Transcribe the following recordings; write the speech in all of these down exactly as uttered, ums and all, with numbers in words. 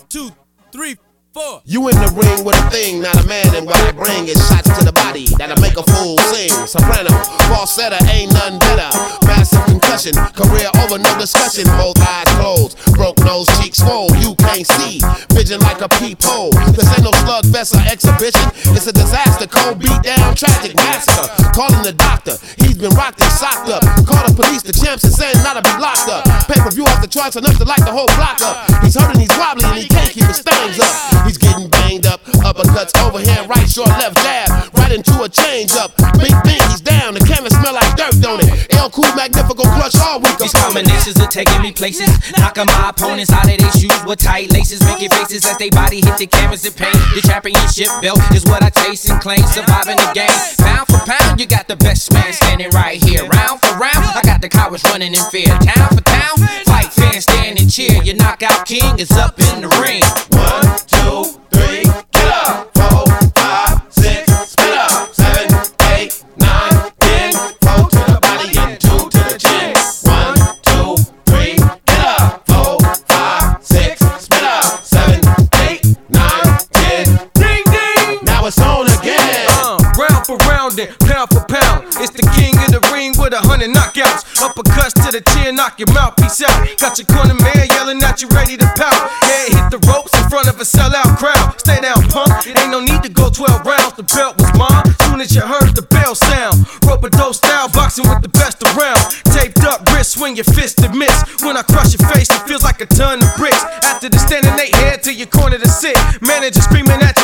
two, three, four. You in the ring with a thing, not a man, and what I bring is shots to the body that'll make a fool sing. Soprano, falsetto, ain't none better. Massive concussion, career over, no discussion. Both eyes closed, broke nose, cheeks swole. You can't see, vision like a peephole. This ain't no slugfest or exhibition. It's a disaster, cold beat down, tragic massacre. Calling the doctor, he's been rocked and socked up. Call the police, the champs, and saying not to be locked up. Pay-per-view off the charts enough to light the whole block up. He's hurting, he's wobbly, and he can't keep his things up. He's getting banged up, uppercuts overhand, right, short, left, jab, right into a change up. Big thing, he's down, the canvas smell like dirt, don't it? El Cool, Magnifico, clutch all week. These combinations are taking me places, knocking my opponents out of their shoes with tight laces, making faces as they body hit the canvas in pain. The championship belt is what I chase and claim, surviving the game. Pound for pound, you got the best man standing right here. Round for round, I got the cowards running in fear. Town for town, fight fans stand and cheer. Your knockout king is up in the ring. One, two, three, get up. Four, five, six, spit up. Seven, eight, nine, ten. Four to the body and two to the chin. One, two, three, get up. Four, five, six, spit up. Seven, eight, nine, ten. Ding ding! Now it's on again. Uh, round for round and pound for pound. It's the king of the ring with a hundred knockouts. Uppercuts to the chin, knock your mouthpiece out. Got your corner man yelling at you, ready to pout. Head hit the ropes in front of a sellout crowd. Stay down, punk. Ain't no need to go twelve rounds. The belt was mine. Soon as you heard the bell sound. Rope-a-dope style, boxing with the best around. Taped up wrist, swing your fist and miss. When I crush your face, it feels like a ton of bricks. After the standing eight, head to your corner to sit. Manager screaming at you.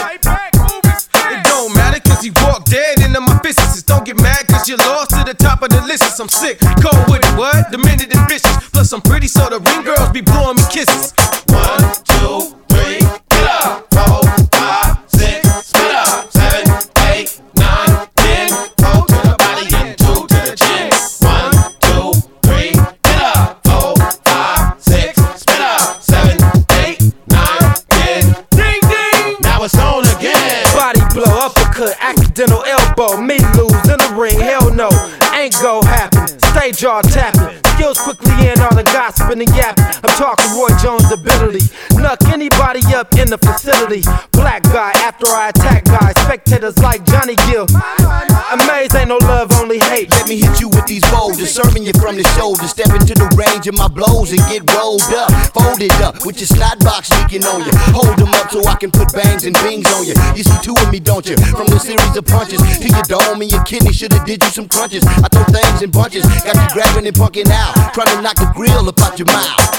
It don't matter cause he walked dead into my businesses. Don't get mad cause you lost to the top of the list. I'm sick, cold with it, what? Demented and vicious. Plus I'm pretty so the ring girls be blowing me kisses. One, two, three, get up. Four, five, six, spit up. Seven, eight, nine, ten. Four to the body and two to the chin. One, two, three, get up. Four, five, six, spit up. Seven, eight, nine, ten. Ding ding! Now it's on again. Body blow, uppercut, accidental elbow. Me lose in the ring, hell no, ain't gon' happen. Stage jaw tapping, skills quickly in all the gossiping and yapping. I'm talking Roy Jones ability. Knock anybody up in the facility. Black guy after I attack guys. Spectators like Johnny Gill. Amazed ain't no love, only hate. Let me hit you with these boulders, serving you from the shoulder. Step into the range of my blows and get rolled up. Folded up with your snot box leaking on you. Hold them up so I can put bangs and bings on you. You see two of me, don't you? From the series of punches to your dome and your kidney. Should've did you some crunches. I throw things in bunches. Got you grabbing and punking out. Trying to knock the grill up out your mouth.